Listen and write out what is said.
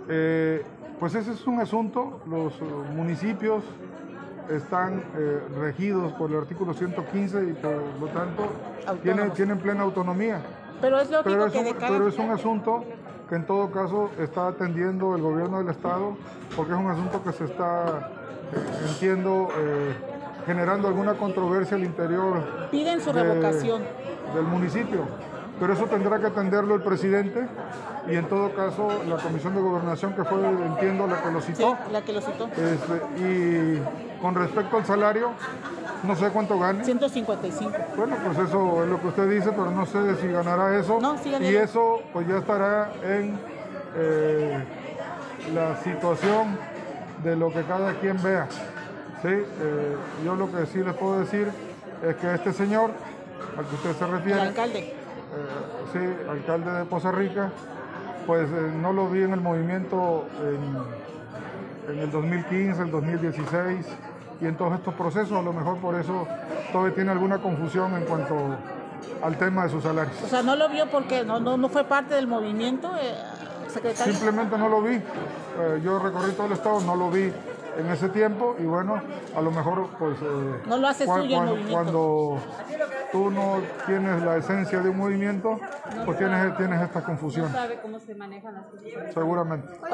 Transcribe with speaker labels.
Speaker 1: Pues ese es un asunto, los municipios están regidos por el artículo 115 y por lo tanto tienen plena autonomía.
Speaker 2: Pero es lógico
Speaker 1: pero es un asunto que en todo caso está atendiendo el gobierno del estado, porque es un asunto que se está, entiendo, generando alguna controversia al interior.
Speaker 2: Piden su revocación
Speaker 1: del municipio, pero eso tendrá que atenderlo el presidente y en todo caso la Comisión de Gobernación, que fue, entiendo, la que lo citó.
Speaker 2: Sí, la que lo citó.
Speaker 1: Y con respecto al salario, no sé cuánto gane.
Speaker 2: 155.
Speaker 1: Bueno, pues eso es lo que usted dice, pero no sé si ganará eso.
Speaker 2: No, sí ganará.
Speaker 1: Y eso pues ya estará en la situación de lo que cada quien vea. ¿Sí? Yo lo que sí les puedo decir es que este señor al que usted se refiere,
Speaker 2: el alcalde,
Speaker 1: sí, alcalde de Poza Rica, pues no lo vi en el movimiento en el 2015, el 2016 y en todos estos procesos. A lo mejor por eso todavía tiene alguna confusión en cuanto al tema de sus salarios.
Speaker 2: O sea, no lo vio porque no fue parte del movimiento, secretario.
Speaker 1: Simplemente no lo vi. Yo recorrí todo el estado, no lo vi en ese tiempo y bueno, a lo mejor pues
Speaker 2: no lo hace suyo el movimiento.
Speaker 1: Cuando tú no tienes la esencia de un movimiento, pues tienes esta confusión.
Speaker 3: No sabe cómo se manejan las cosas.
Speaker 1: Seguramente.